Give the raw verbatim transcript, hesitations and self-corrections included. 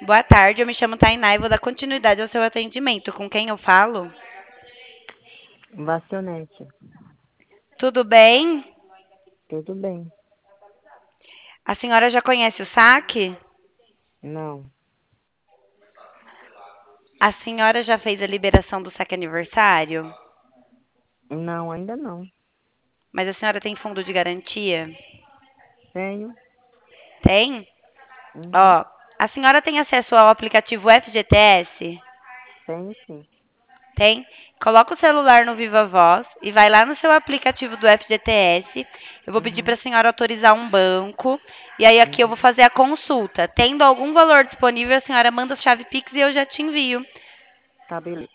Boa tarde, eu me chamo Tainá e vou dar continuidade ao seu atendimento. Com quem eu falo? Vacionete, Tudo bem? tudo bem? A senhora já conhece o saque? Não, A senhora já fez a liberação do saque aniversário? não, ainda não. Mas a senhora tem fundo de garantia? Tenho, Tem? uhum, Ó, a senhora tem acesso ao aplicativo F G T S? tenho sim. Tem? Coloca o celular no Viva Voz e vai lá no seu aplicativo do F G T S. Eu vou pedir para Uhum, a senhora autorizar um banco. E aí aqui eu vou uhum, fazer a consulta. Tendo algum valor disponível, a senhora manda a chave Pix e eu já te envio. tá, beleza.